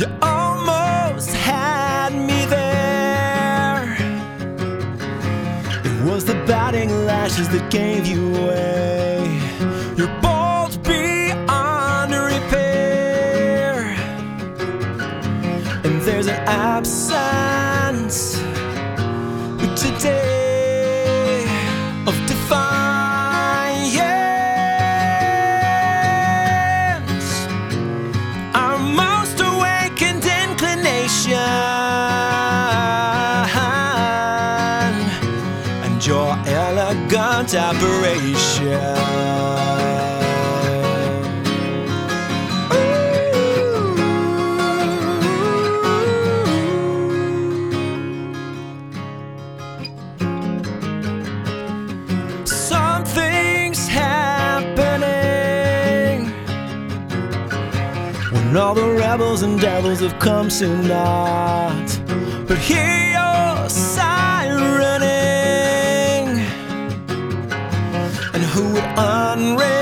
You almost had me there. It was the batting lashes that gave you away. You're bold beyond repair, and there's an absence today of defiance. Our most awakened inclination and your elegant aberration. Something's happening when all the rebels and devils have come to naught. But hear your sirening, and who would unring